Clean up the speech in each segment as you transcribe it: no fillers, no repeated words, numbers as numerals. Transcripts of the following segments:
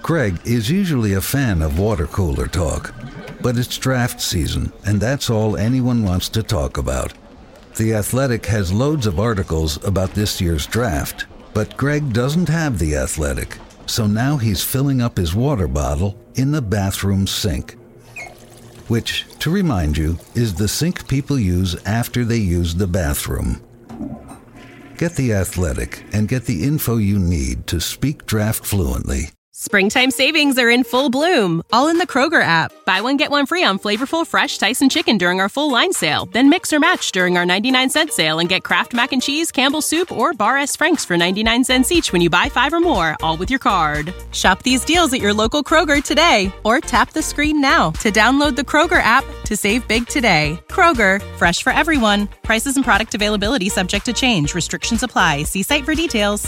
Greg is usually a fan of water cooler talk, but it's draft season, and that's all anyone wants to talk about. The Athletic has loads of articles about this year's draft, but Greg doesn't have The Athletic, so now he's filling up his water bottle in the bathroom sink, which, to remind you, is the sink people use after they use the bathroom. Get The Athletic and get the info you need to speak draft fluently. Springtime savings are in full bloom, all in the Kroger app. Buy one, get one free on flavorful, fresh Tyson chicken during our full line sale. Then mix or match during our 99-cent sale and get Kraft Mac and Cheese, Campbell's Soup, or Bar S. Frank's for 99 cents each when you buy 5 or more, all with your card. Shop these deals at your local Kroger today, or tap the screen now to download the Kroger app to save big today. Kroger, fresh for everyone. Prices and product availability subject to change. Restrictions apply. See site for details.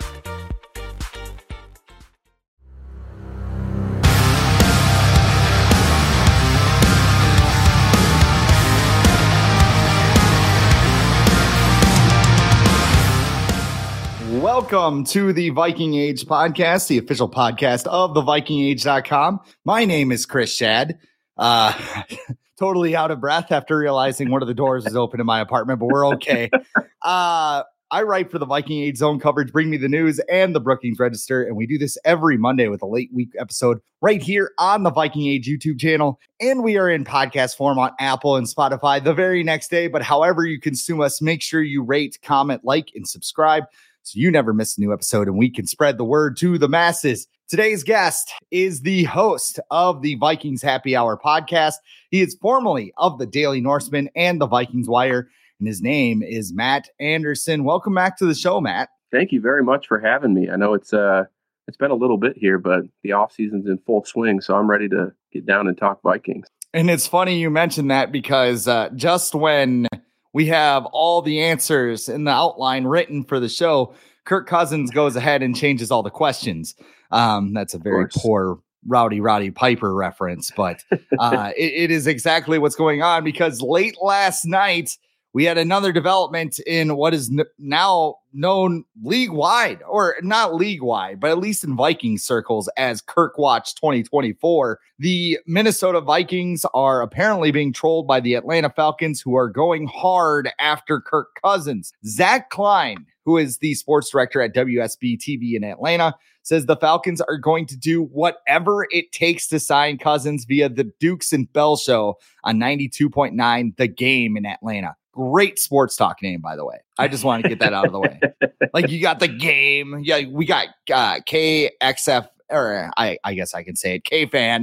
Welcome to the Viking Age podcast, the official podcast of thevikingage.com. My name is Chris Shad. Totally out of breath after realizing one of the doors is open in my apartment, but we're okay. I write for the Viking Age Zone coverage, Bring Me the News, and the Brookings Register, and we do this every Monday with a late week episode right here on the Viking Age YouTube channel, and we are in podcast form on Apple and Spotify the very next day, but however you consume us, make sure you rate, comment, like, and subscribe so you never miss a new episode and we can spread the word to the masses. Today's guest is the host of the Vikings Happy Hour podcast. He is formerly of the Daily Norseman and the Vikings Wire, and his name is Matt Anderson. Welcome back to the show, Matt. Thank you very much for having me. I know it's been a little bit here, but the off season's in full swing, so I'm ready to get down and talk Vikings. And it's funny you mentioned that because just when we have all the answers in the outline written for the show, Kirk Cousins goes ahead and changes all the questions. That's a very poor Rowdy Piper reference, but it is exactly what's going on because late last night, we had another development in what is now known league-wide, or not league-wide, but at least in Viking circles as Kirk Watch 2024. The Minnesota Vikings are apparently being trolled by the Atlanta Falcons, who are going hard after Kirk Cousins. Zach Klein, who is the sports director at WSB TV in Atlanta, says the Falcons are going to do whatever it takes to sign Cousins via the Dukes and Bell show on 92.9 The Game in Atlanta. Great sports talk name, by the way. I just want to get that out of the way. Like, you got The Game. Yeah, we got KXF, or I guess I can say it, K-Fan.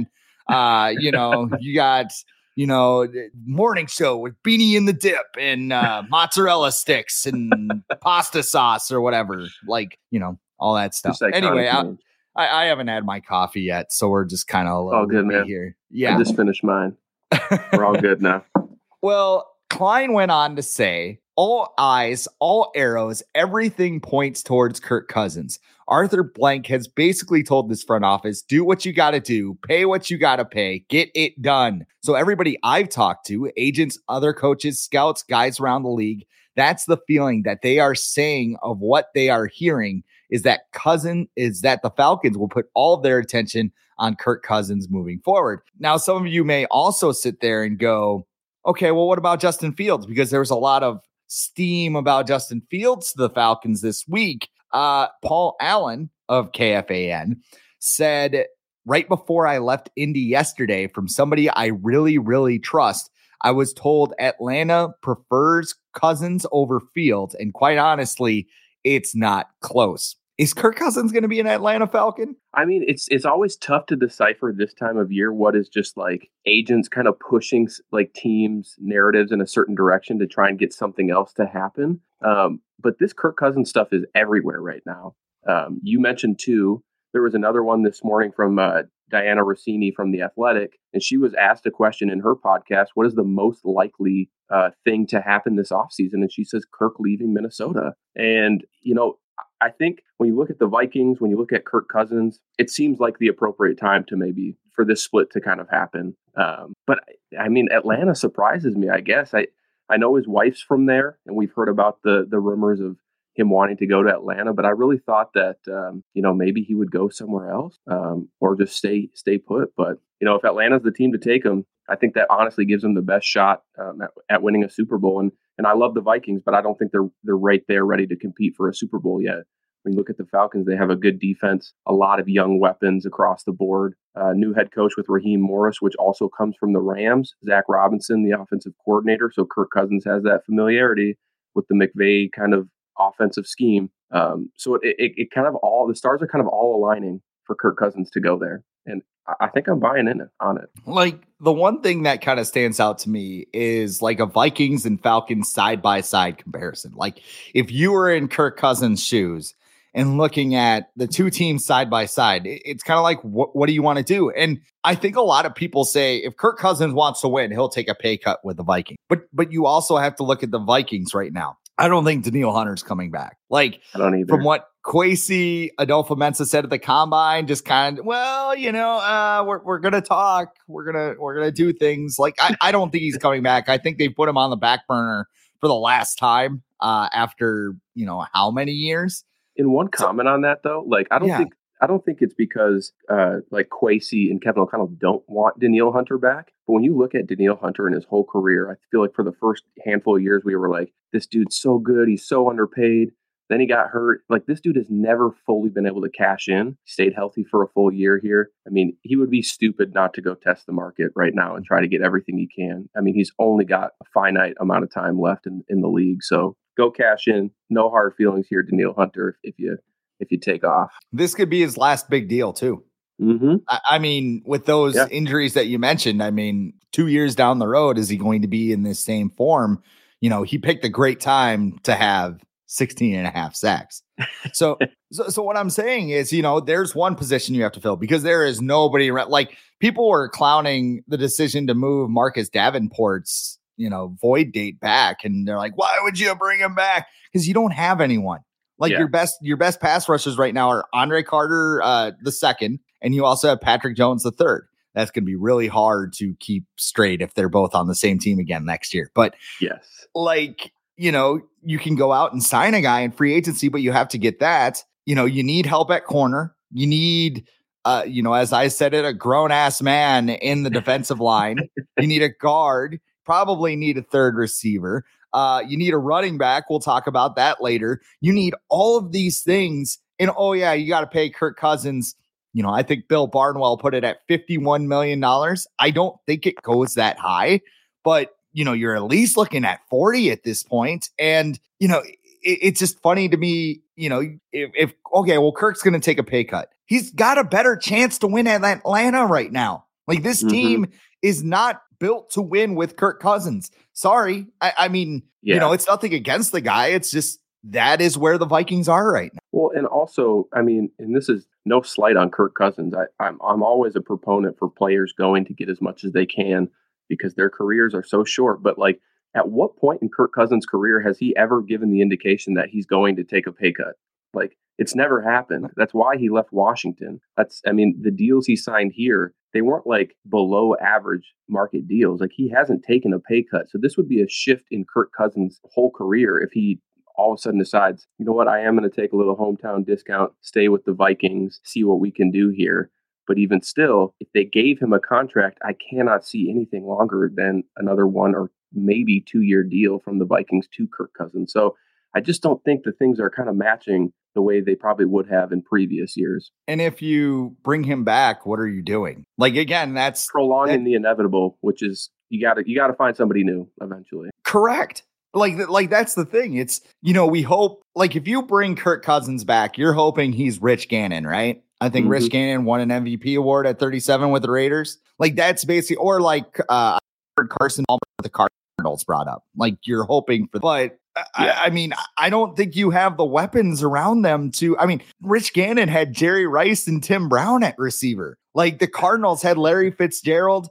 You got, morning show with Beanie in the Dip and mozzarella sticks and pasta sauce or whatever. Like, all that stuff. Anyway, I haven't had my coffee yet, so we're just kind of a little good, man. Here. Yeah. I just finished mine. We're all good now. Well, Klein went on to say, all eyes, all arrows, everything points towards Kirk Cousins. Arthur Blank has basically told this front office, do what you got to do, pay what you got to pay, get it done. So everybody I've talked to, agents, other coaches, scouts, guys around the league, that's the feeling that they are saying of what they are hearing is that the Falcons will put all of their attention on Kirk Cousins moving forward. Now, some of you may also sit there and go, okay, well, what about Justin Fields? Because there was a lot of steam about Justin Fields to the Falcons this week. Paul Allen of KFAN said right before I left Indy yesterday from somebody I really, really trust, I was told Atlanta prefers Cousins over Fields. And quite honestly, it's not close. Is Kirk Cousins going to be an Atlanta Falcon? I mean, it's always tough to decipher this time of year what is just like agents kind of pushing like teams' narratives in a certain direction to try and get something else to happen. But this Kirk Cousins stuff is everywhere right now. You mentioned too, there was another one this morning from Diana Rossini from The Athletic, and she was asked a question in her podcast, what is the most likely thing to happen this offseason? And she says Kirk leaving Minnesota. And, I think when you look at the Vikings, when you look at Kirk Cousins, it seems like the appropriate time to maybe for this split to kind of happen. But I mean, Atlanta surprises me, I guess. I know his wife's from there, and we've heard about the rumors of him wanting to go to Atlanta, but I really thought that, maybe he would go somewhere else or just stay put. But, if Atlanta's the team to take him, I think that honestly gives them the best shot at winning a Super Bowl. And I love the Vikings, but I don't think they're right there ready to compete for a Super Bowl yet. When you look at the Falcons, they have a good defense, a lot of young weapons across the board. New head coach with Raheem Morris, which also comes from the Rams. Zach Robinson, the offensive coordinator. So Kirk Cousins has that familiarity with the McVay kind of offensive scheme. So it kind of the stars are kind of all aligning for Kirk Cousins to go there. And I think I'm buying in on it. Like, the one thing that kind of stands out to me is like a Vikings and Falcons side-by-side comparison. Like, if you were in Kirk Cousins' shoes and looking at the two teams side by side, it's kind of like, what do you want to do? And I think a lot of people say if Kirk Cousins wants to win, he'll take a pay cut with the Vikings. But you also have to look at the Vikings right now. I don't think Danielle Hunter's coming back. Like, I don't either. From what Kwesi Adolfo-Mensah said at the combine, just kind of, we're gonna talk, we're gonna do things. Like, I don't think he's coming back. I think they put him on the back burner for the last time after how many years. In one comment on that though, like I don't think it's because like Kwesi and Kevin O'Connell don't want Danielle Hunter back. But when you look at Danielle Hunter and his whole career, I feel like for the first handful of years we were like, this dude's so good, he's so underpaid. Then he got hurt. Like, this dude has never fully been able to cash in. Stayed healthy for a full year here. I mean, he would be stupid not to go test the market right now and try to get everything he can. I mean, he's only got a finite amount of time left in the league. So go cash in. No hard feelings here, Danielle Hunter, if you take off. This could be his last big deal too. Mm-hmm. I mean, with those injuries that you mentioned, I mean, 2 years down the road, is he going to be in this same form? He picked a great time to have 16 and a half sacks. So what I'm saying is, there's one position you have to fill because there is nobody around. Like, people were clowning the decision to move Marcus Davenport's, void date back. And they're like, why would you bring him back? Because you don't have anyone. Like, your best pass rushers right now are Andre Carter, the second, and you also have Patrick Jones, the third. That's going to be really hard to keep straight if they're both on the same team again next year. But yes, you can go out and sign a guy in free agency, but you have to get that. You need help at corner. You need, as I said it, a grown ass man in the defensive line. You need a guard, probably need a third receiver. You need a running back. We'll talk about that later. You need all of these things. And you got to pay Kirk Cousins. I think Bill Barnwell put it at $51 million. I don't think it goes that high, but you're at least looking at 40 at this point. And, it's just funny to me, if Kirk's going to take a pay cut. He's got a better chance to win at Atlanta right now. Like, this team is not built to win with Kirk Cousins. Sorry. I mean, it's nothing against the guy. It's just, that is where the Vikings are right now. Well, and also, I mean, and this is no slight on Kirk Cousins. I'm always a proponent for players going to get as much as they can because their careers are so short. But like, at what point in Kirk Cousins' career has he ever given the indication that he's going to take a pay cut? Like, it's never happened. That's why he left Washington. The deals he signed here, they weren't like below average market deals. Like, he hasn't taken a pay cut. So this would be a shift in Kirk Cousins' whole career if he all of a sudden decides, you know what, I am going to take a little hometown discount, stay with the Vikings, see what we can do here. But even still, if they gave him a contract, I cannot see anything longer than another 1 or maybe 2 year deal from the Vikings to Kirk Cousins. So I just don't think the things are kind of matching the way they probably would have in previous years. And if you bring him back, what are you doing? Like, again, that's prolonging the inevitable, which is you got to find somebody new eventually. Correct. Like that's the thing. It's, we hope, like, if you bring Kirk Cousins back, you're hoping he's Rich Gannon, right? I think Rich Gannon won an MVP award at 37 with the Raiders. Like, that's basically, or like Carson Palmer with the Cardinals brought up. Like, you're hoping for, but I mean, I don't think you have the weapons around them to, I mean, Rich Gannon had Jerry Rice and Tim Brown at receiver. Like, the Cardinals had Larry Fitzgerald,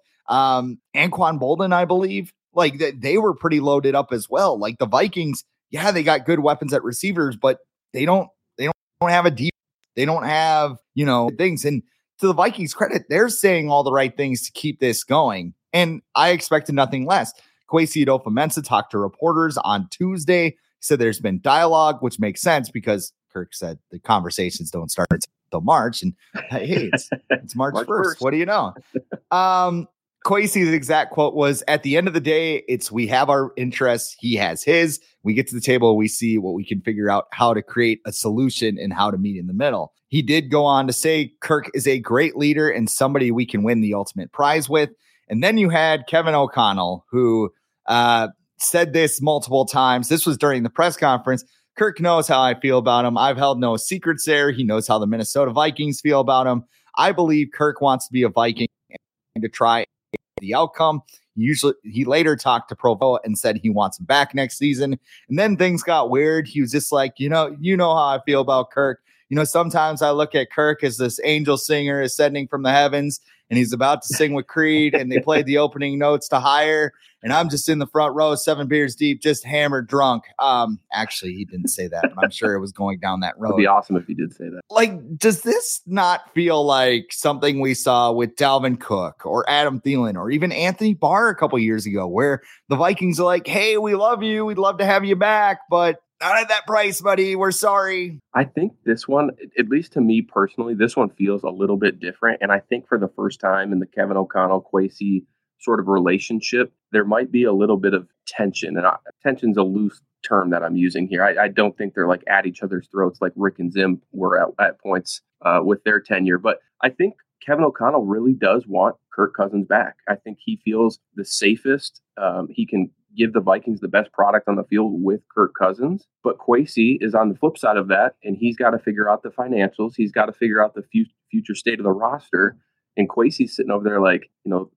Anquan Bolden, I believe. Like, they were pretty loaded up as well. Like, the Vikings, they got good weapons at receivers, but they don't have a deep, they don't have, things. And to the Vikings' credit, they're saying all the right things to keep this going. And I expected nothing less. Kwesi Adolfo-Mensah talked to reporters on Tuesday, He said there's been dialogue, which makes sense because Kirk said the conversations don't start until March. And hey, it's March 1st. What do you know? Kwesi's exact quote was, at the end of the day, we have our interests. He has his. We get to the table. We see what we can figure out, how to create a solution and how to meet in the middle. He did go on to say Kirk is a great leader and somebody we can win the ultimate prize with. And then you had Kevin O'Connell, who said this multiple times. This was during the press conference. Kirk knows how I feel about him. I've held no secrets there. He knows how the Minnesota Vikings feel about him. I believe Kirk wants to be a Viking and to try the outcome. He later talked to Provo and said he wants him back next season. And then things got weird. He was just like, you know how I feel about Kirk. Sometimes I look at Kirk as this angel singer ascending from the heavens, and he's about to sing with Creed, and they played the opening notes to Higher, and I'm just in the front row, 7 beers deep, just hammered drunk. Actually, he didn't say that, but I'm sure it was going down that road. It'd be awesome if he did say that. Like, does this not feel like something we saw with Dalvin Cook or Adam Thielen or even Anthony Barr a couple years ago, where the Vikings are like, hey, we love you, we'd love to have you back, but not at that price, buddy. We're sorry. I think this one, at least to me personally, this one feels a little bit different. And I think for the first time in the Kevin O'Connell, Kwesi sort of relationship, there might be a little bit of tension. And tension's a loose term that I'm using here. I don't think they're like at each other's throats like Rick and Zim were at points with their tenure. But I think Kevin O'Connell really does want Kirk Cousins back. I think he feels the safest. He can give the Vikings the best product on the field with Kirk Cousins. But Kwesi is on the flip side of that, and he's got to figure out the financials. He's got to figure out the future state of the roster. And Kwesi's sitting over there like,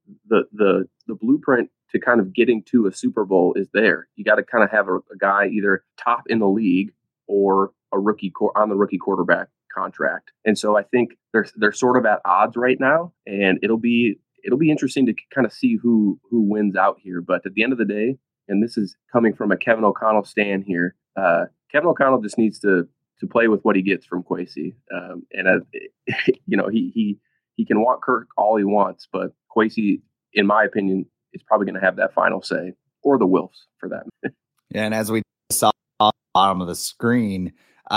the blueprint to kind of getting to a Super Bowl is there. You got to kind of have a guy either top in the league or a rookie on the rookie quarterback contract. And so I think they're sort of at odds right now, and it'll be interesting to kind of see who wins out here. But at the end of the day, and this is coming from a Kevin O'Connell stand here, Kevin O'Connell just needs to play with what he gets from Kwesi. He can want Kirk all he wants, but Kwesi, in my opinion, is probably going to have that final say, or the Wilfs for that. Yeah, and as we saw on the bottom of the screen,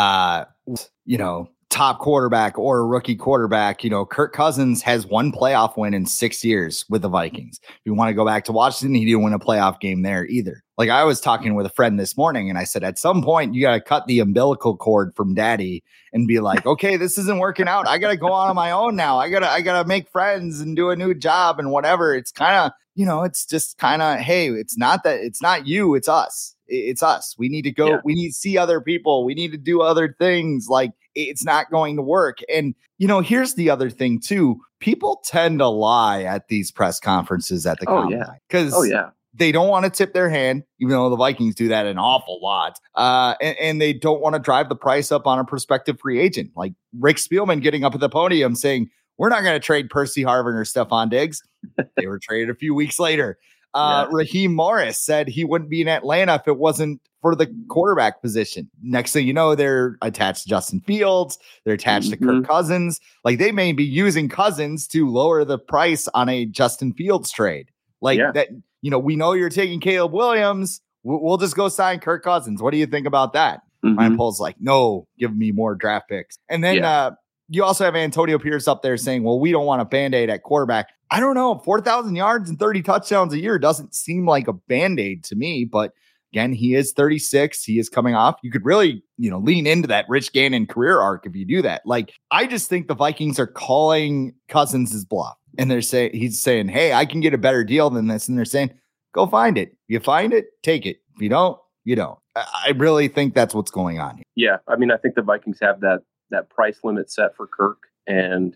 top quarterback or a rookie quarterback, Kirk Cousins has one playoff win in 6 years with the Vikings. If you want to go back to Washington, he didn't win a playoff game there either. Like, I was talking with a friend this morning and I said, at some point you got to cut the umbilical cord from daddy and be like, okay, this isn't working out. I got to go on my own now. I gotta make friends and do a new job and whatever. It's kind of, it's just kind of, hey, it's not you, it's us. It's us. We need to go. Yeah. We need to see other people. We need to do other things. Like, it's not going to work. And, here's the other thing too. People tend to lie at these press conferences at the combine because they don't want to tip their hand, even though the Vikings do that an awful lot. And they don't want to drive the price up on a prospective free agent. Like Rick Spielman getting up at the podium saying, we're not going to trade Percy Harvin or Stephon Diggs. They were traded a few weeks later. Raheem Morris said he wouldn't be in Atlanta if it wasn't for the quarterback position. Next thing you know, they're attached to Justin Fields. They're attached to Kirk Cousins. Like, they may be using Cousins to lower the price on a Justin Fields trade. That, we know you're taking Caleb Williams. We'll just go sign Kirk Cousins. What do you think about that? Ryan Poles like, no, give me more draft picks. And then you also have Antonio Pierce up there saying, well, we don't want a Band-Aid at quarterback. I don't know. 4,000 yards and 30 touchdowns a year doesn't seem like a Band-Aid to me. But again, he is 36. He is coming off. You could really, lean into that Rich Gannon career arc if you do that. Like, I just think the Vikings are calling Cousins' bluff. And he's saying, hey, I can get a better deal than this. And they're saying, go find it. You find it, take it. If you don't, you don't. I really think that's what's going on here. Yeah. I mean, I think the Vikings have that price limit set for Kirk. And,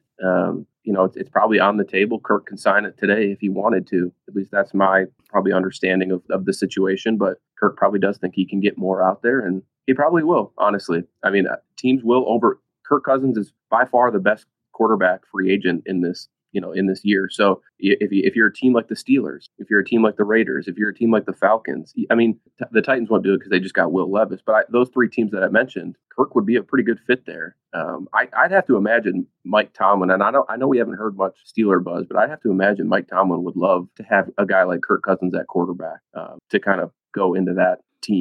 it's probably on the table. Kirk can sign it today if he wanted to. At least that's my probably understanding of the situation. But Kirk probably does think he can get more out there, and he probably will, honestly. I mean, teams will Kirk Cousins is by far the best quarterback free agent in this year. So if you're a team like the Steelers, if you're a team like the Raiders, if you're a team like the Falcons, I mean, the Titans won't do it because they just got Will Levis. But those three teams that I mentioned, Kirk would be a pretty good fit there. I'd have to imagine Mike Tomlin, and I know we haven't heard much Steeler buzz, but I'd have to imagine Mike Tomlin would love to have a guy like Kirk Cousins at quarterback to kind of go into that team.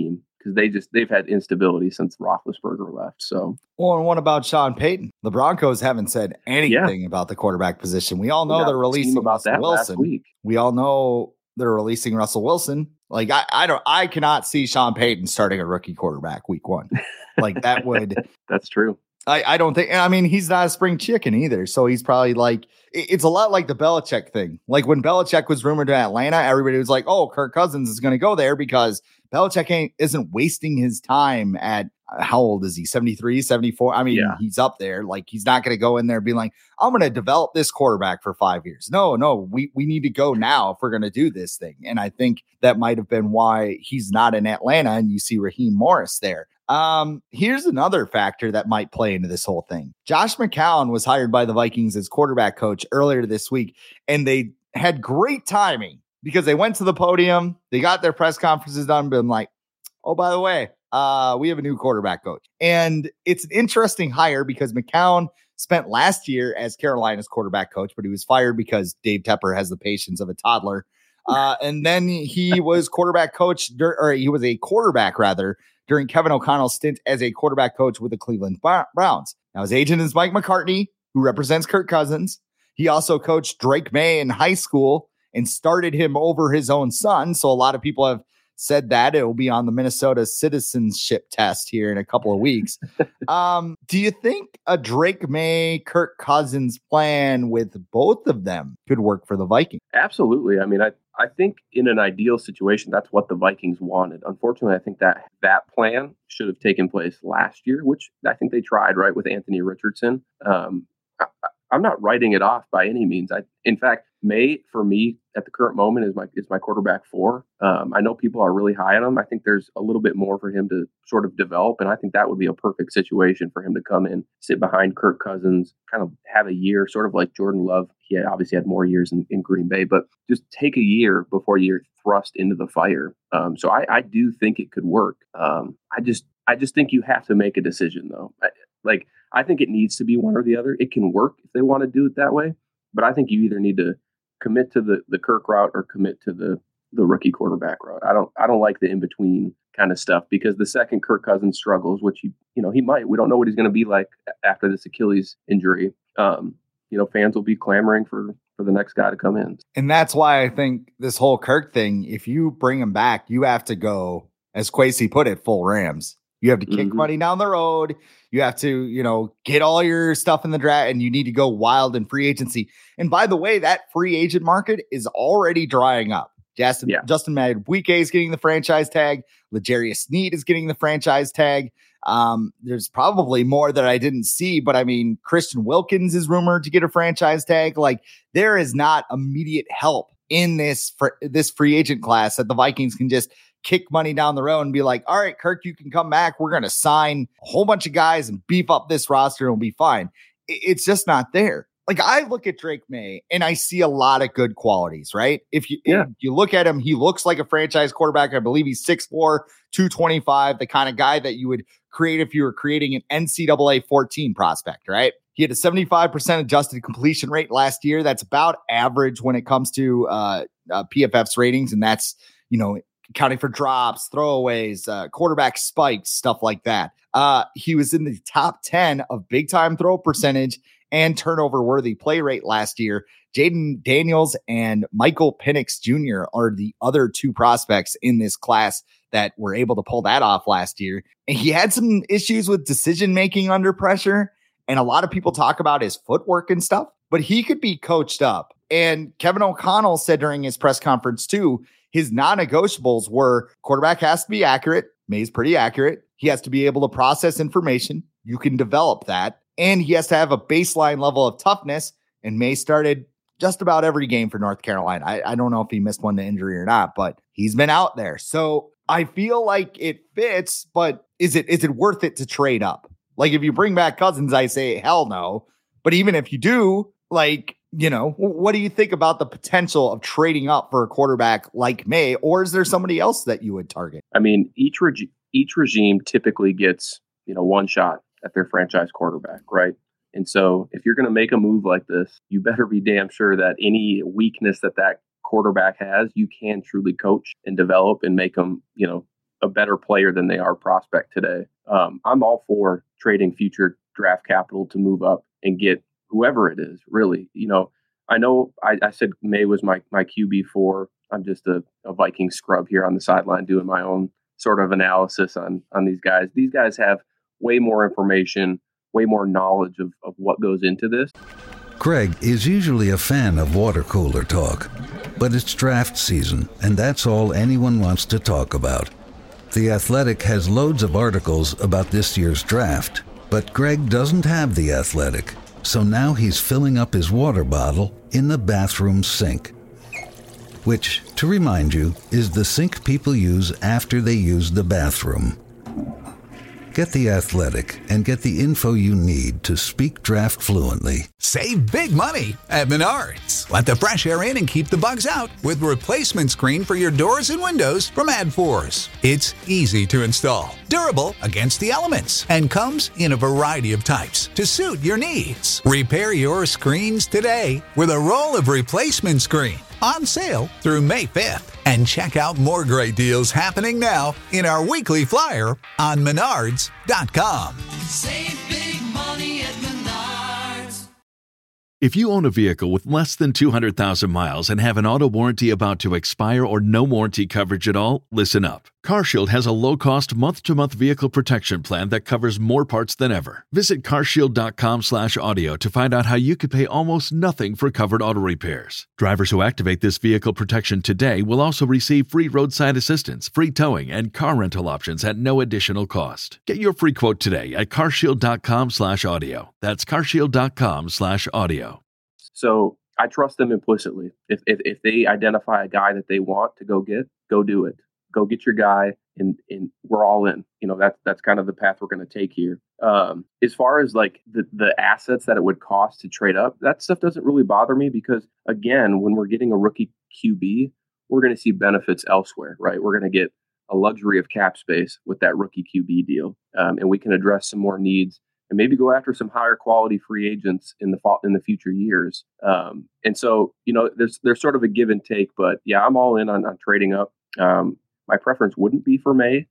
because they've had instability since Roethlisberger left. So, well, and what about Sean Payton? The Broncos haven't said anything about the quarterback position. We all know they're releasing Russell Wilson. We all know they're releasing Russell Wilson. Like I cannot see Sean Payton starting a rookie quarterback week 1. Like that would. That's true. I don't think, I mean, he's not a spring chicken either. So he's probably like, it's a lot like the Belichick thing. Like when Belichick was rumored to Atlanta, everybody was like, oh, Kirk Cousins is going to go there because Belichick isn't wasting his time at, how old is he? 73, 74. I mean, He's up there. Like he's not going to go in there and be like, I'm going to develop this quarterback for 5 years. No, we need to go now if we're going to do this thing. And I think that might have been why he's not in Atlanta and you see Raheem Morris there. Here's another factor that might play into this whole thing. Josh McCown was hired by the Vikings as quarterback coach earlier this week, and they had great timing because they went to the podium, they got their press conferences done, been like, oh, by the way, we have a new quarterback coach. And it's an interesting hire because McCown spent last year as Carolina's quarterback coach, but he was fired because Dave Tepper has the patience of a toddler. And then he was quarterback coach, or he was a quarterback rather, during Kevin O'Connell's stint as a quarterback coach with the Cleveland Browns. Now, his agent is Mike McCartney, who represents Kirk Cousins. He also coached Drake May in high school and started him over his own son. So a lot of people have said that it will be on the Minnesota citizenship test here in a couple of weeks. Do you think a Drake May, Kirk Cousins plan with both of them could work for the Vikings? Absolutely. I mean, I think in an ideal situation, that's what the Vikings wanted. Unfortunately, I think that plan should have taken place last year, which I think they tried, right, with Anthony Richardson. I'm not writing it off by any means. In fact, May, for me, at the current moment, is my quarterback 4. I know people are really high on him. I think there's a little bit more for him to sort of develop, and I think that would be a perfect situation for him to come in, sit behind Kirk Cousins, kind of have a year, sort of like Jordan Love. He obviously had more years in Green Bay, but just take a year before you're thrust into the fire. So I do think it could work. I just think you have to make a decision, though. I think it needs to be one or the other. It can work if they want to do it that way, but I think you either need to commit to the Kirk route or commit to the rookie quarterback route. I don't like the in between kind of stuff because the second Kirk Cousins struggles, which he might, we don't know what he's going to be like after this Achilles injury. Fans will be clamoring for the next guy to come in. And that's why I think this whole Kirk thing, if you bring him back, you have to go, as Kwesi put it, full Rams. You have to kick money down the road. You have to, get all your stuff in the draft, and you need to go wild in free agency. And by the way, that free agent market is already drying up. Justin Madubuike is getting the franchise tag. L'Jarius Sneed is getting the franchise tag. There's probably more that I didn't see, but I mean, Christian Wilkins is rumored to get a franchise tag. Like, there is not immediate help in this free agent class that the Vikings can just kick money down the road and be like, all right, Kirk, you can come back. We're going to sign a whole bunch of guys and beef up this roster and we'll be fine. It's just not there. Like, I look at Drake May and I see a lot of good qualities, right? If you look at him, he looks like a franchise quarterback. I believe he's 6'4", 225, the kind of guy that you would create if you were creating an NCAA 14 prospect, right? He had a 75% adjusted completion rate last year. That's about average when it comes to PFF's ratings. And that's, accounting for drops, throwaways, quarterback spikes, stuff like that. He was in the top 10 of big time throw percentage and turnover worthy play rate last year. Jaden Daniels and Michael Penix Jr. are the other 2 prospects in this class that were able to pull that off last year. And he had some issues with decision making under pressure. And a lot of people talk about his footwork and stuff, but he could be coached up. And Kevin O'Connell said during his press conference too, his non-negotiables were quarterback has to be accurate. May's pretty accurate. He has to be able to process information. You can develop that. And he has to have a baseline level of toughness. And May started just about every game for North Carolina. I don't know if he missed one to injury or not, but he's been out there. So I feel like it fits, but is it worth it to trade up? Like, if you bring back Cousins, I say, hell no. But even if you do, what do you think about the potential of trading up for a quarterback like May? Or is there somebody else that you would target? I mean, each regime typically gets, one shot at their franchise quarterback, right? And so if you're going to make a move like this, you better be damn sure that any weakness that quarterback has, you can truly coach and develop and make them, a better player than they are prospect today. I'm all for trading future draft capital to move up and get whoever it is, really. I know I said May was my QB4. I'm just a Viking scrub here on the sideline doing my own sort of analysis on these guys. These guys have way more information, way more knowledge of what goes into this. Greg is usually a fan of water cooler talk, but it's draft season, and that's all anyone wants to talk about. The Athletic has loads of articles about this year's draft, but Greg doesn't have The Athletic, so now he's filling up his water bottle in the bathroom sink. Which, to remind you, is the sink people use after they use the bathroom. Get The Athletic and get the info you need to speak draft fluently. Save big money at Menards. Let the fresh air in and keep the bugs out with replacement screen for your doors and windows from AdForce. It's easy to install, durable against the elements, and comes in a variety of types to suit your needs. Repair your screens today with a roll of replacement screen. On sale through May 5th. And check out more great deals happening now in our weekly flyer on Menards.com. Save big money at Menards. If you own a vehicle with less than 200,000 miles and have an auto warranty about to expire or no warranty coverage at all, listen up. CarShield has a low-cost month-to-month vehicle protection plan that covers more parts than ever. Visit carshield.com/audio to find out how you could pay almost nothing for covered auto repairs. Drivers who activate this vehicle protection today will also receive free roadside assistance, free towing, and car rental options at no additional cost. Get your free quote today at carshield.com/audio. That's carshield.com/audio. So I trust them implicitly. If they identify a guy that they want to go do it. Go get your guy, and we're all in. That's kind of the path we're going to take here. As far as like the assets that it would cost to trade up, that stuff doesn't really bother me because, again, when we're getting a rookie QB, we're going to see benefits elsewhere, right? We're going to get a luxury of cap space with that rookie QB deal, and we can address some more needs and maybe go after some higher quality free agents in the future years. And so, there's sort of a give and take, but yeah, I'm all in on trading up. My preference wouldn't be for May.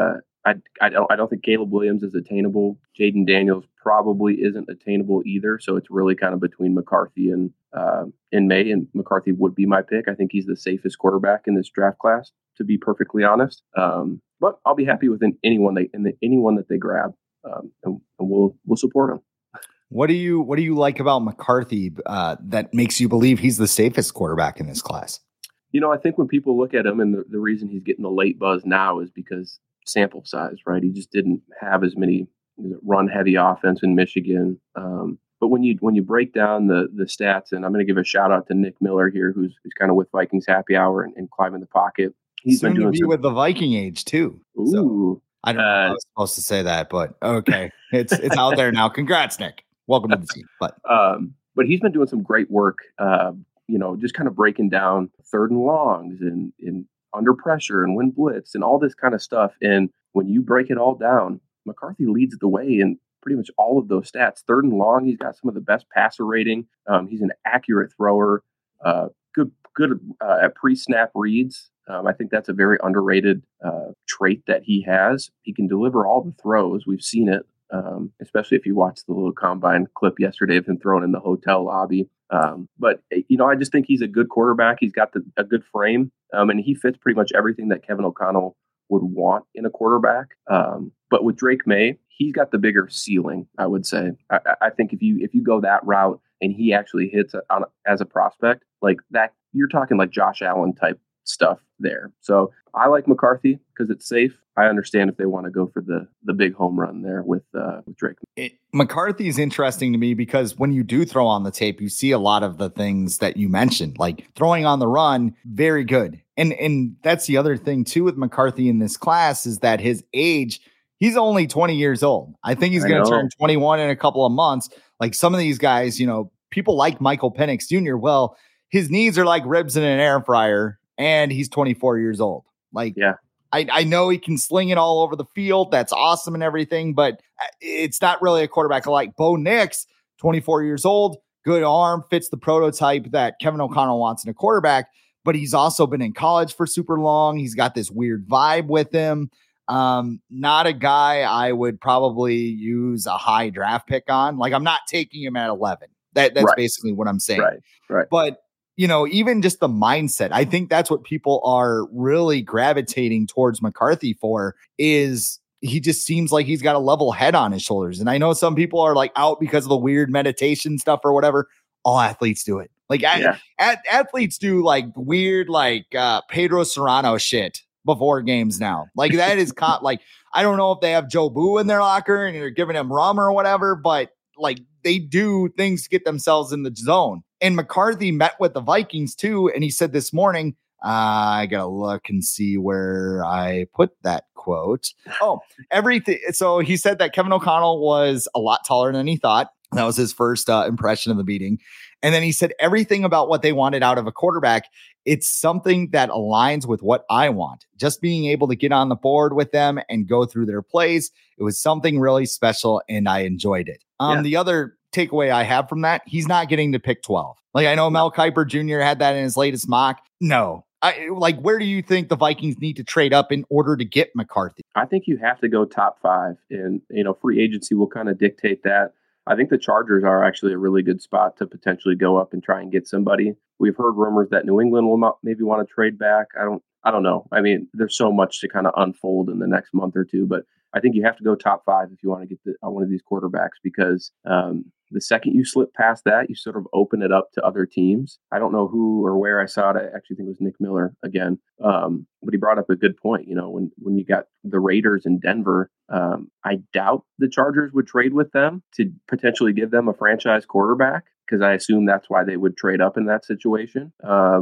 I don't think Caleb Williams is attainable. Jaden Daniels probably isn't attainable either. So it's really kind of between McCarthy and May, and McCarthy would be my pick. I think he's the safest quarterback in this draft class, to be perfectly honest. But I'll be happy with anyone that they grab, and we'll support them. What do you like about McCarthy that makes you believe he's the safest quarterback in this class? I think when people look at him, and the reason he's getting the late buzz now is because sample size, right? He just didn't have as many run heavy offense in Michigan. But when you break down the stats, and I'm going to give a shout out to Nick Miller here, who's kind of with Vikings Happy Hour and climbing the pocket. He's soon been doing with the Viking age too. Ooh, so, I don't know how I was supposed to say that, but okay, it's out there now. Congrats, Nick. Welcome to the team. But he's been doing some great work. Just kind of breaking down third and longs and under pressure and when blitz and all this kind of stuff. And when you break it all down, McCarthy leads the way in pretty much all of those stats. Third and long, he's got some of the best passer rating. He's an accurate thrower, good at pre-snap reads. I think that's a very underrated trait that he has. He can deliver all the throws. We've seen it, especially if you watch the little combine clip yesterday of him throwing in the hotel lobby. But I just think he's a good quarterback. He's got a good frame, and he fits pretty much everything that Kevin O'Connell would want in a quarterback. But with Drake May, he's got the bigger ceiling, I would say. I think if you go that route and he actually hits as a prospect like that, you're talking like Josh Allen type stuff there. So I like McCarthy because it's safe. I understand if they want to go for the big home run there with Drake. McCarthy is interesting to me because when you do throw on the tape, you see a lot of the things that you mentioned, like throwing on the run, very good. And that's the other thing too with McCarthy in this class is that his age, he's only 20 years old. I think he's going to turn 21 in a couple of months. Like some of these guys, people like Michael Penix Jr. Well, his knees are like ribs in an air fryer and he's 24 years old. Like, yeah. I know he can sling it all over the field. That's awesome and everything, but it's not really a quarterback like Bo Nix, 24 years old, good arm, fits the prototype that Kevin O'Connell wants in a quarterback. but he's also been in college for super long. He's got this weird vibe with him. Not a guy I would probably use a high draft pick on. Like, I'm not taking him at 11. That's Right. basically what I'm saying. Right. But, even just the mindset, I think that's what people are really gravitating towards McCarthy for, is he just seems like he's got a level head on his shoulders. And I know some people are like out because of the weird meditation stuff or whatever. All athletes do it. Like athletes do like weird, like Pedro Serrano shit before games now. Like that is like, I don't know if they have Joe Boo in their locker and they're giving him rum or whatever, but like they do things to get themselves in the zone. And McCarthy met with the Vikings too. And he said this morning, I gotta look and see where I put that quote. Oh, everything. So he said that Kevin O'Connell was a lot taller than he thought. That was his first impression of the meeting. And then he said everything about what they wanted out of a quarterback. It's something that aligns with what I want. Just being able to get on the board with them and go through their plays. It was something really special and I enjoyed it. The other takeaway I have from that, he's not getting to pick 12. Like I know Mel Kiper Jr. had that in his latest mock. No. Where do you think the Vikings need to trade up in order to get McCarthy? I think you have to go top 5, and free agency will kind of dictate that. I think the Chargers are actually a really good spot to potentially go up and try and get somebody. We've heard rumors that New England will maybe want to trade back. I don't know. I mean, there's so much to kind of unfold in the next month or two, but I think you have to go top 5 if you want to get one of these quarterbacks, because the second you slip past that, you sort of open it up to other teams. I don't know who or where I saw it. I actually think it was Nick Miller again. But he brought up a good point. When you got the Raiders in Denver, I doubt the Chargers would trade with them to potentially give them a franchise quarterback, because I assume that's why they would trade up in that situation.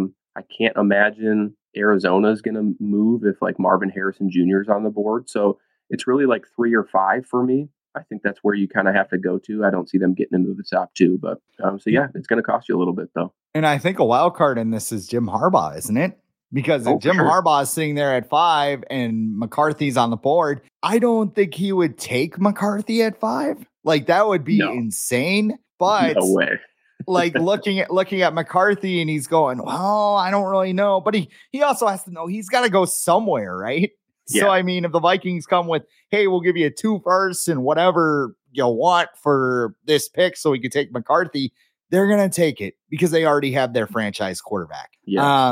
I can't imagine Arizona is going to move if like Marvin Harrison Jr. is on the board. So it's really like 3 or 5 for me. I think that's where you kind of have to go to. I don't see them getting into the top 2, but it's going to cost you a little bit though. And I think a wild card in this is Jim Harbaugh, isn't it? Because if Jim Harbaugh is sitting there at 5 and McCarthy's on the board, I don't think he would take McCarthy at 5. Like that would be insane. But no way. Like looking at McCarthy and he's going, well, I don't really know. But he also has to know he's got to go somewhere, right? Yeah. So, I mean, if the Vikings come with, hey, we'll give you 2 firsts and whatever you want for this pick so we can take McCarthy, they're going to take it because they already have their franchise quarterback. Yeah.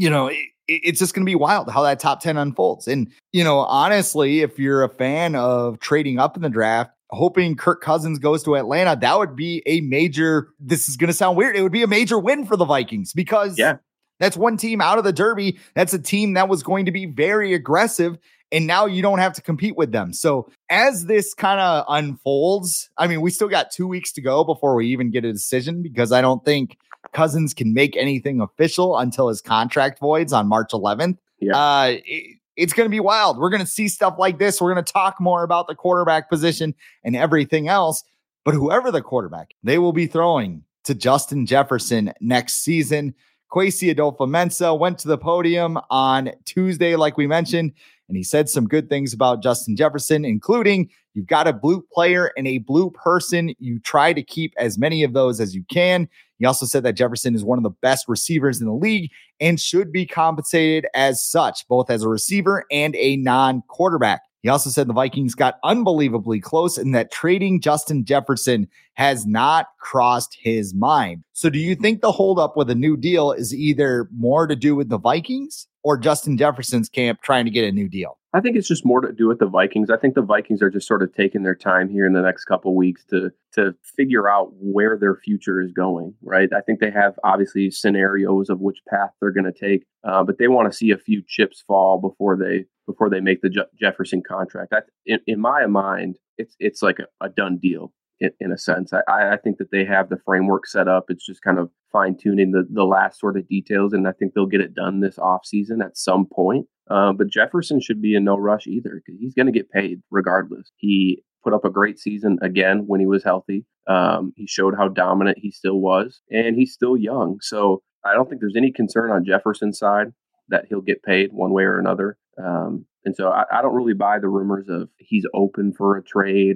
It's just going to be wild how that top 10 unfolds. And, honestly, if you're a fan of trading up in the draft, hoping Kirk Cousins goes to Atlanta, that would be a major, this is going to sound weird, it would be a major win for the Vikings because that's one team out of the Derby. That's a team that was going to be very aggressive, and now you don't have to compete with them. So as this kind of unfolds, I mean, we still got 2 weeks to go before we even get a decision, because I don't think Cousins can make anything official until his contract voids on March 11th. Yeah. It's going to be wild. We're going to see stuff like this. We're going to talk more about the quarterback position and everything else. But whoever the quarterback, they will be throwing to Justin Jefferson next season. Kwesi Adolfo-Mensah went to the podium on Tuesday, like we mentioned, and he said some good things about Justin Jefferson, including you've got a blue player and a blue person. You try to keep as many of those as you can. He also said that Jefferson is one of the best receivers in the league and should be compensated as such, both as a receiver and a non-quarterback. He also said the Vikings got unbelievably close and that trading Justin Jefferson has not crossed his mind. So do you think the holdup with a new deal is either more to do with the Vikings or Justin Jefferson's camp trying to get a new deal? I think it's just more to do with the Vikings. I think the Vikings are just sort of taking their time here in the next couple of weeks to figure out where their future is going, right? I think they have obviously scenarios of which path they're going to take, but they want to see a few chips fall before they make the Jefferson contract. In my mind, it's like a done deal in a sense. I think that they have the framework set up. It's just kind of fine tuning the last sort of details, and I think they'll get it done this offseason at some point. But Jefferson should be in no rush either, because he's going to get paid regardless. He put up a great season again when he was healthy. He showed how dominant he still was, and he's still young. So I don't think there's any concern on Jefferson's side that he'll get paid one way or another. And so I don't really buy the rumors of he's open for a trade or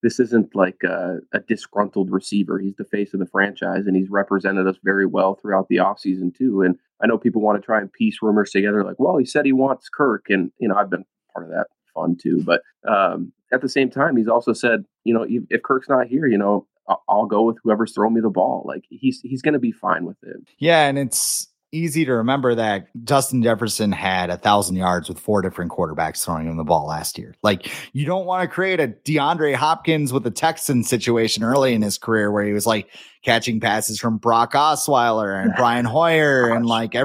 this isn't like a disgruntled receiver. He's the face of the franchise, and he's represented us very well throughout the offseason too. And I know people want to try and piece rumors together like, well, he said he wants Kirk. And, I've been part of that fun too. But at the same time, he's also said, if Kirk's not here, I'll go with whoever's throwing me the ball. Like he's going to be fine with it. Yeah. And it's easy to remember that Justin Jefferson had 1,000 yards with 4 different quarterbacks throwing him the ball last year. Like, you don't want to create a DeAndre Hopkins with the Texans situation early in his career where he was like catching passes from Brock Osweiler and Brian Hoyer and like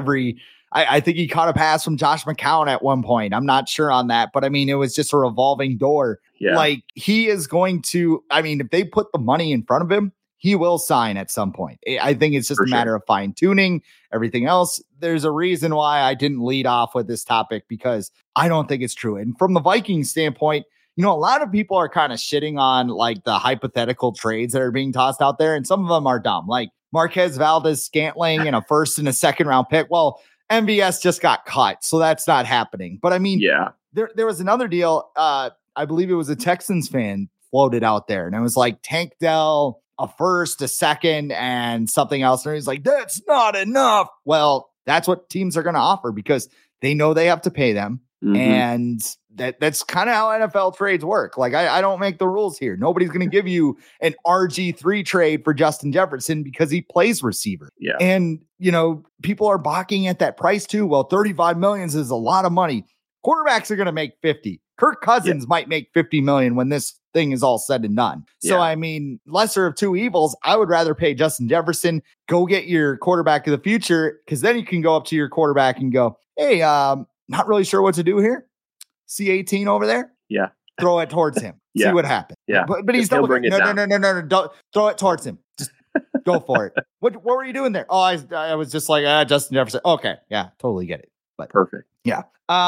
I think he caught a pass from Josh McCown at one point. I'm not sure on that, but I mean, it was just a revolving door. Yeah. Like, he is going to, if they put the money in front of him, he will sign at some point. I think it's just a matter of fine tuning. Everything else, there's a reason why I didn't lead off with this topic, because I don't think it's true. And from the Vikings standpoint, a lot of people are kind of shitting on like the hypothetical trades that are being tossed out there. And some of them are dumb, like Marquez Valdes-Scantling and a first and a second round pick. Well, MVS just got cut, so that's not happening. But I mean, yeah, there was another deal. I believe it was a Texans fan floated out there, and it was like Tank Dell, a first, a second, and something else. And he's like, that's not enough. Well, that's what teams are going to offer because they know they have to pay them. Mm-hmm. And that's kind of how NFL trades work. Like, I don't make the rules here. Nobody's going to give you an RG3 trade for Justin Jefferson because he plays receiver. Yeah. And, people are balking at that price too. Well, $35 million is a lot of money. Quarterbacks are going to make 50. Kirk Cousins might make 50 million when this thing is all said and done. So, lesser of two evils, I would rather pay Justin Jefferson, go get your quarterback of the future, because then you can go up to your quarterback and go, hey, not really sure what to do here. C18 over there. Yeah. Throw it towards him. See what happens. Yeah. But he's no. Don't throw it towards him. Just go for it. What were you doing there? Oh, I was just like, Justin Jefferson. Okay. Yeah, totally get it. But perfect. Yeah.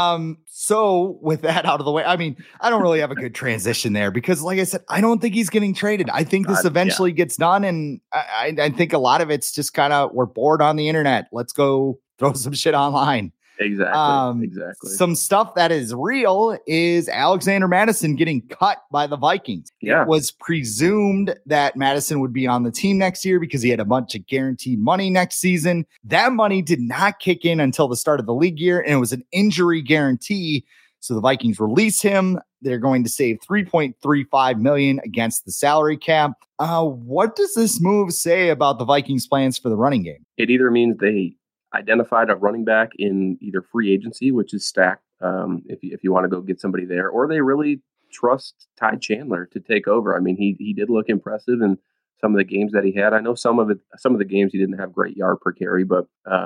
So with that out of the way, I don't really have a good transition there because, like I said, I don't think he's getting traded. I think this eventually gets done. And I think a lot of it's just kind of, we're bored on the internet. Let's go throw some shit online. Exactly. Some stuff that is real is Alexander Mattison getting cut by the Vikings. Yeah. It was presumed that Mattison would be on the team next year because he had a bunch of guaranteed money next season. That money did not kick in until the start of the league year, and it was an injury guarantee. So the Vikings release him. They're going to save $3.35 million against the salary cap. What does this move say about the Vikings' plans for the running game? It either means they identified a running back in either free agency, which is stacked, if you want to go get somebody there, or they really trust Ty Chandler to take over. I mean, he did look impressive in some of the games that he had. I know some of the games he didn't have great yard per carry, but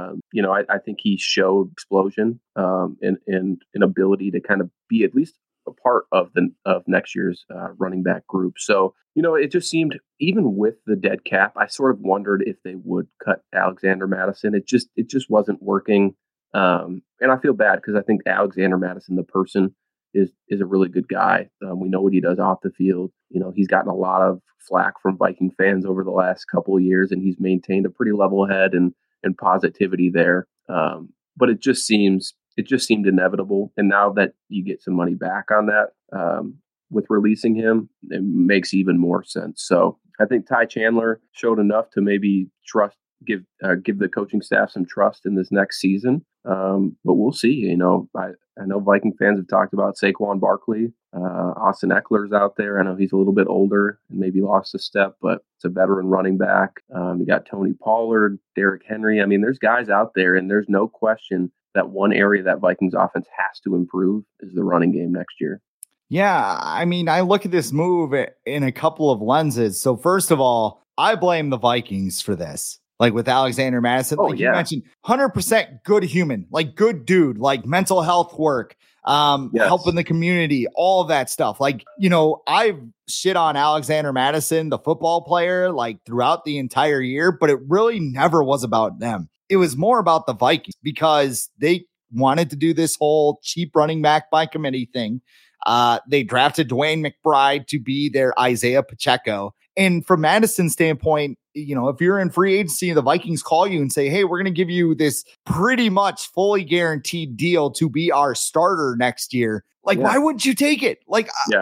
I think he showed explosion and an ability to kind of be at least a part of next year's running back group. So, it just seemed, even with the dead cap, I sort of wondered if they would cut Alexander Mattison. It just wasn't working. And I feel bad because I think Alexander Mattison, the person, is a really good guy. We know what he does off the field. He's gotten a lot of flack from Viking fans over the last couple of years, and he's maintained a pretty level head and positivity there. But it just seemed inevitable. And now that you get some money back on that, with releasing him, it makes even more sense. So I think Ty Chandler showed enough to maybe give the coaching staff some trust in this next season. But we'll see. I know Viking fans have talked about Saquon Barkley. Austin Eckler's out there. I know he's a little bit older and maybe lost a step, but it's a veteran running back. You got Tony Pollard, Derrick Henry. I mean, there's guys out there, and there's no question that one area that Vikings offense has to improve is the running game next year. Yeah, I look at this move in a couple of lenses. So first of all, I blame the Vikings for this. Like with Alexander Mattison, you mentioned, 100% good human, like good dude, like mental health work, helping the community, all of that stuff. Like, I've shit on Alexander Mattison, the football player, like throughout the entire year, but it really never was about them. It was more about the Vikings because they wanted to do this whole cheap running back by committee thing. They drafted Dwayne McBride to be their Isaiah Pacheco. And from Madison's standpoint, if you're in free agency, the Vikings call you and say, hey, we're going to give you this pretty much fully guaranteed deal to be our starter next year. Like, why wouldn't you take it?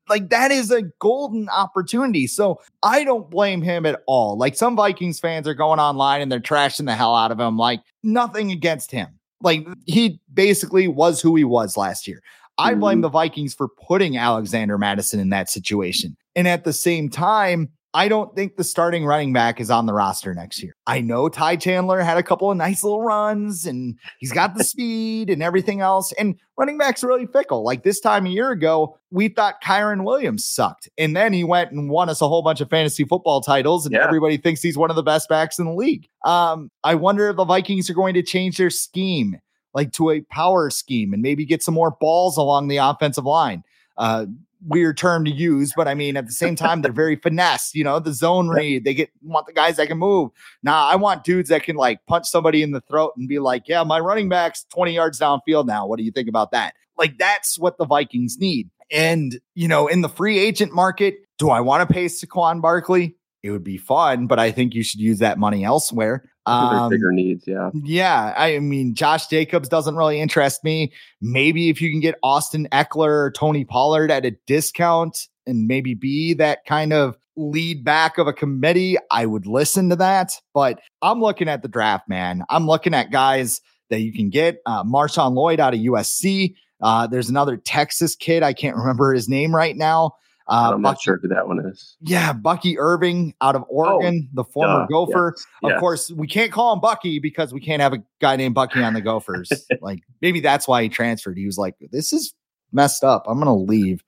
Like, that is a golden opportunity. So I don't blame him at all. Like, some Vikings fans are going online and they're trashing the hell out of him. Like, nothing against him. Like, he basically was who he was last year. I blame the Vikings for putting Alexander Mattison in that situation. And at the same time, I don't think the starting running back is on the roster next year. I know Ty Chandler had a couple of nice little runs and he's got the speed and everything else. And running backs are really fickle. Like, this time a year ago, we thought Kyron Williams sucked. And then he went and won us a whole bunch of fantasy football titles. And everybody thinks he's one of the best backs in the league. I wonder if the Vikings are going to change their scheme, like to a power scheme, and maybe get some more balls along the offensive line. Weird term to use, but I mean, at the same time, they're very finesse, the zone read. They want the guys that can move. Now, I want dudes that can like punch somebody in the throat and be like, yeah, my running back's 20 yards downfield now. What do you think about that? Like, that's what the Vikings need. And, in the free agent market, do I want to pay Saquon Barkley? It would be fun, but I think you should use that money elsewhere. There's bigger needs, Yeah, I mean, Josh Jacobs doesn't really interest me. Maybe if you can get Austin Eckler or Tony Pollard at a discount and maybe be that kind of lead back of a committee, I would listen to that. But I'm looking at the draft, man. I'm looking at guys that you can get. Marshawn Lloyd out of USC. There's another Texas kid. I can't remember his name right now. I'm not sure who that one is. Yeah, Bucky Irving out of Oregon, the former Gopher. Yes, of course, we can't call him Bucky because we can't have a guy named Bucky on the Gophers. Like, maybe that's why he transferred. He was like, this is messed up. I'm going to leave.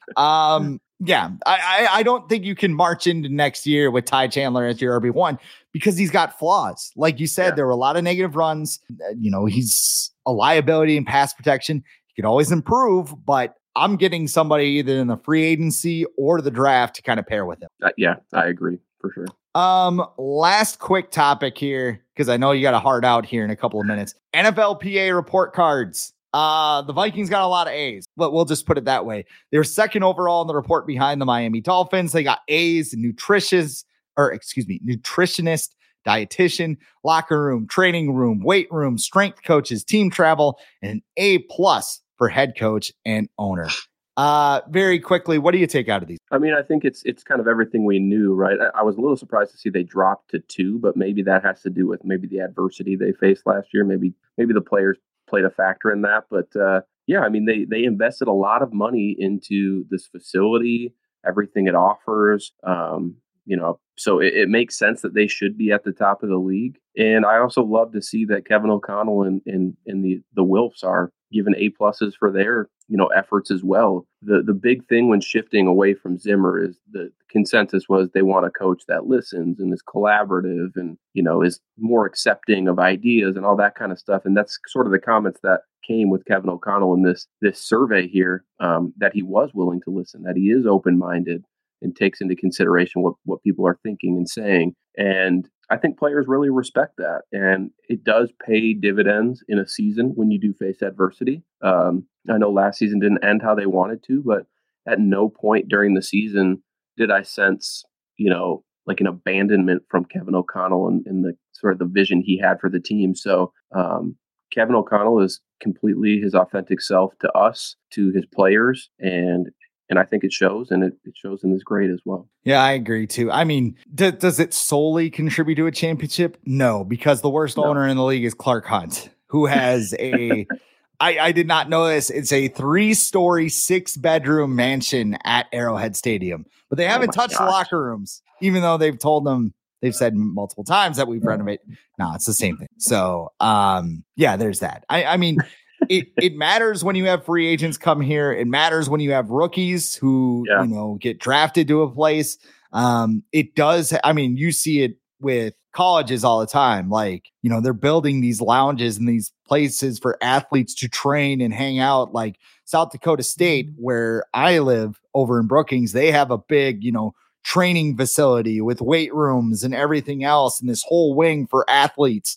I don't think you can march into next year with Ty Chandler as your RB1 because he's got flaws. Like you said, there were a lot of negative runs. He's a liability in pass protection. He could always improve, but I'm getting somebody either in the free agency or the draft to kind of pair with him. I agree for sure. Last quick topic here, because I know you got a hard out here in a couple of minutes. NFLPA report cards. The Vikings got a lot of A's, but we'll just put it that way. They were second overall in the report behind the Miami Dolphins. They got A's, nutritionist, dietitian, locker room, training room, weight room, strength coaches, team travel, and an A+ for head coach and owner. Very quickly, what do you take out of these? I mean, I think it's kind of everything we knew, right? I was a little surprised to see they dropped to 2, but maybe that has to do with maybe the adversity they faced last year. Maybe the players played a factor in that. But I mean, they invested a lot of money into this facility, everything it offers. So it makes sense that they should be at the top of the league. And I also love to see that Kevin O'Connell and the Wilfs are given A+ for their, efforts as well. The big thing when shifting away from Zimmer is the consensus was they want a coach that listens and is collaborative and, is more accepting of ideas and all that kind of stuff. And that's sort of the comments that came with Kevin O'Connell in this survey here, that he was willing to listen, that he is open-minded and takes into consideration what people are thinking and saying. And I think players really respect that. And it does pay dividends in a season when you do face adversity. I know last season didn't end how they wanted to, but at no point during the season did I sense, like an abandonment from Kevin O'Connell and the sort of the vision he had for the team. So Kevin O'Connell is completely his authentic self to us, to his players, and I think it shows, and it shows in this grade as well. Yeah, I agree too. I mean, does it solely contribute to a championship? No, because the worst owner in the league is Clark Hunt, who has I did not know this. It's a 3-story, 6-bedroom mansion at Arrowhead Stadium, but they haven't touched the locker rooms, even though they've said multiple times that we've renovated. No, it's the same thing. So, there's that. I mean, it matters when you have free agents come here. It matters when you have rookies who, get drafted to a place. It does. I mean, you see it with colleges all the time. Like, they're building these lounges and these places for athletes to train and hang out. Like South Dakota State, where I live over in Brookings, they have a big, training facility with weight rooms and everything else. And this whole wing for athletes.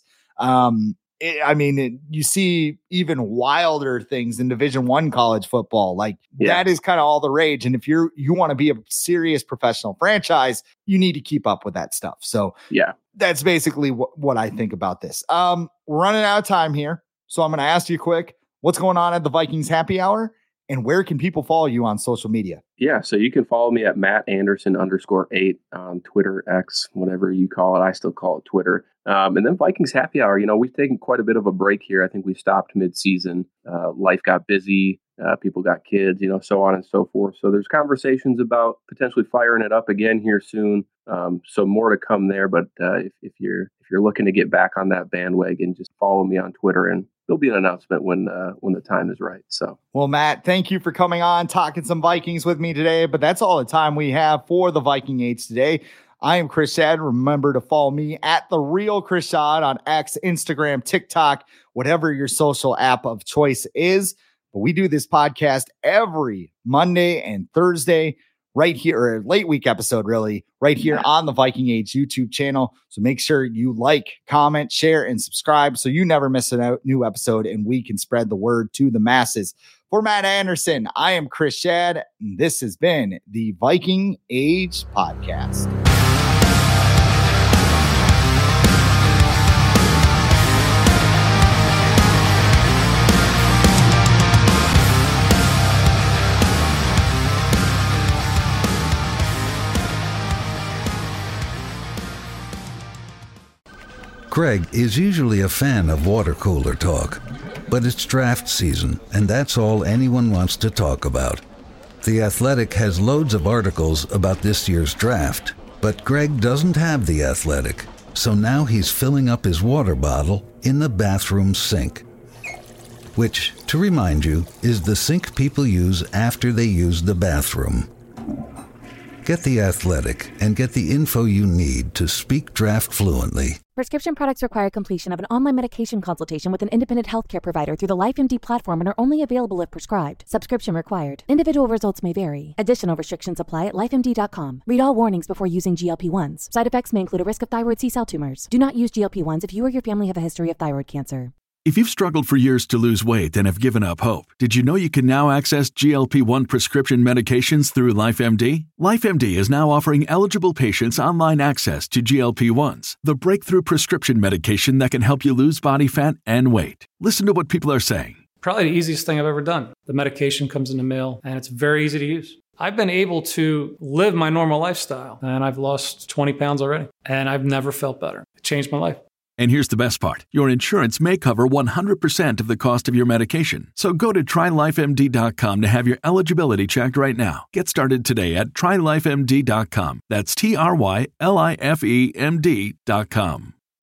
You see even wilder things in Division I college football. Like that is kind of all the rage. And if you want to be a serious professional franchise, you need to keep up with that stuff. So that's basically what I think about this. We're running out of time here. So I'm going to ask you quick, what's going on at the Vikings happy hour? And where can people follow you on social media? Yeah, so you can follow me at @MattAnderson_8 on Twitter, X, whatever you call it. I still call it Twitter. And then Vikings Happy Hour. We've taken quite a bit of a break here. I think we stopped mid-season. Life got busy. People got kids, so on and so forth. So there's conversations about potentially firing it up again here soon. So more to come there. But if you're looking to get back on that bandwagon, just follow me on Twitter, and there'll be an announcement when the time is right. So, well, Matt, thank you for coming on, talking some Vikings with me today. But that's all the time we have for the Viking Age today. I am Chris Shad. Remember to follow me at The Real Chris Shad on X, Instagram, TikTok, whatever your social app of choice is. But we do this podcast every Monday and Thursday right here, or late week episode, really, right here on the Viking Age YouTube channel. So make sure you like, comment, share, and subscribe so you never miss a new episode and we can spread the word to the masses. For Matt Anderson, I am Chris Shad, and this has been the Viking Age Podcast. Greg is usually a fan of water cooler talk, but it's draft season, and that's all anyone wants to talk about. The Athletic has loads of articles about this year's draft, but Greg doesn't have The Athletic, so now he's filling up his water bottle in the bathroom sink, which, to remind you, is the sink people use after they use the bathroom. Get The Athletic and get the info you need to speak draft fluently. Prescription products require completion of an online medication consultation with an independent healthcare provider through the LifeMD platform and are only available if prescribed. Subscription required. Individual results may vary. Additional restrictions apply at lifemd.com. Read all warnings before using GLP-1s. Side effects may include a risk of thyroid C-cell tumors. Do not use GLP-1s if you or your family have a history of thyroid cancer. If you've struggled for years to lose weight and have given up hope, did you know you can now access GLP-1 prescription medications through LifeMD? LifeMD is now offering eligible patients online access to GLP-1s, the breakthrough prescription medication that can help you lose body fat and weight. Listen to what people are saying. Probably the easiest thing I've ever done. The medication comes in the mail, and it's very easy to use. I've been able to live my normal lifestyle, and I've lost 20 pounds already, and I've never felt better. It changed my life. And here's the best part. Your insurance may cover 100% of the cost of your medication. So go to TryLifeMD.com to have your eligibility checked right now. Get started today at TryLifeMD.com. That's TryLifeMD.com.